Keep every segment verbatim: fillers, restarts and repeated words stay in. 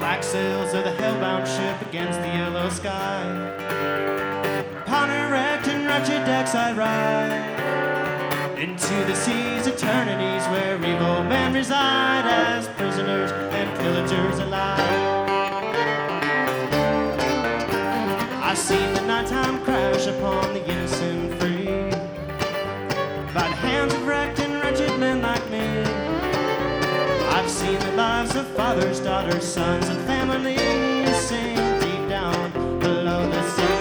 Black sails of the hellbound ship against the yellow sky. Upon erect and wretched decks I ride into the seas, eternities where evil men reside as prisoners and pillagers alike. I've seen the nighttime crash upon the innocent free by the hands of wrecked and wretched men like me. I've seen the lives of fathers, daughters, sons, and families sink deep down below the sea.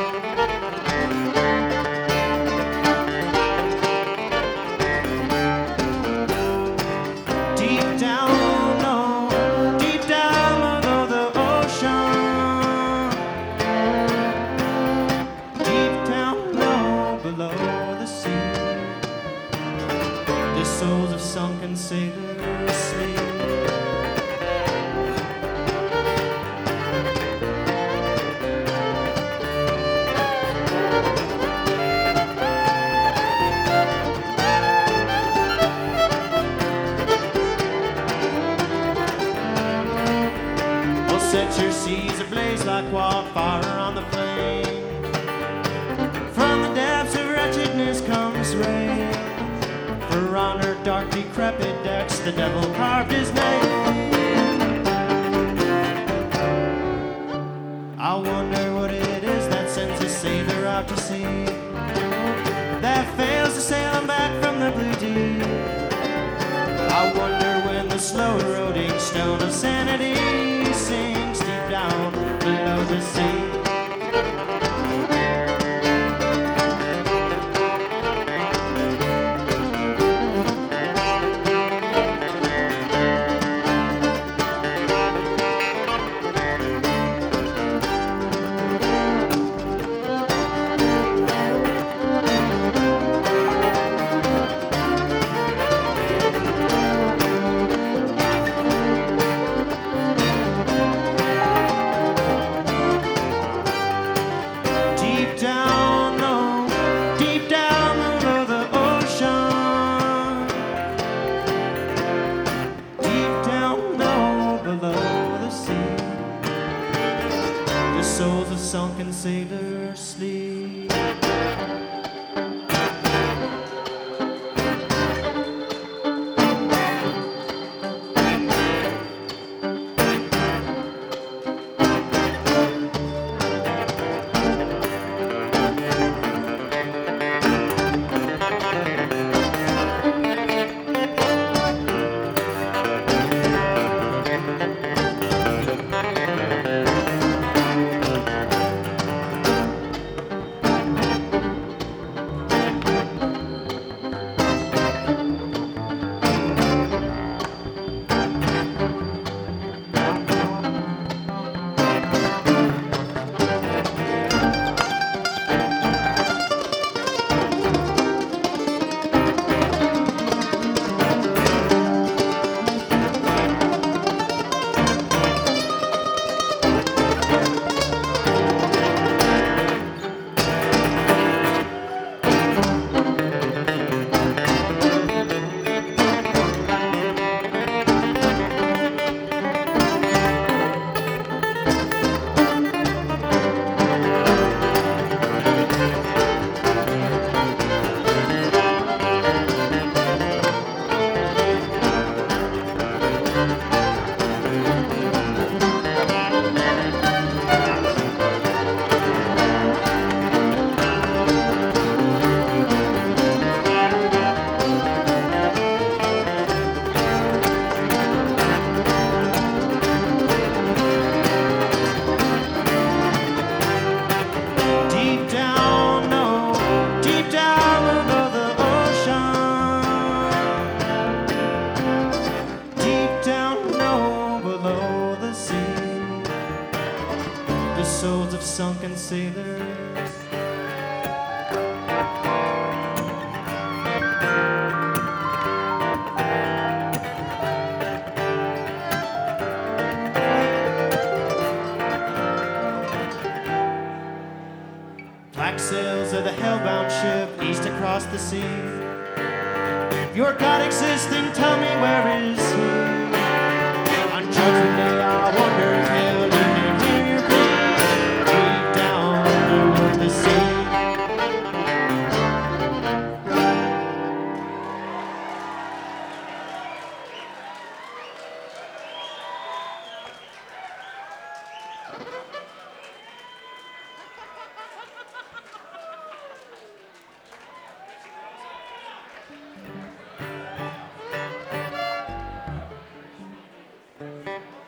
Deep down, no, deep down below the ocean. Deep down, no, below the sea. The souls of sunken sailors sleep. Set your seas ablaze like wildfire on the plain. From the depths of wretchedness comes rain. For on her dark decrepit decks the devil carved his name. I wonder what it is that sends a sailor out to sea, that fails to sail him back from the blue deep. I wonder when the slow eroding stone of sanity sinks deep down below the sea. Down, no, deep down below the ocean. Deep down, no, below the sea. The souls of sunken sailors sleep. Souls of sunken sailors. Black sails of the hellbound ship east across the sea. Your God exists, and tell me where is he?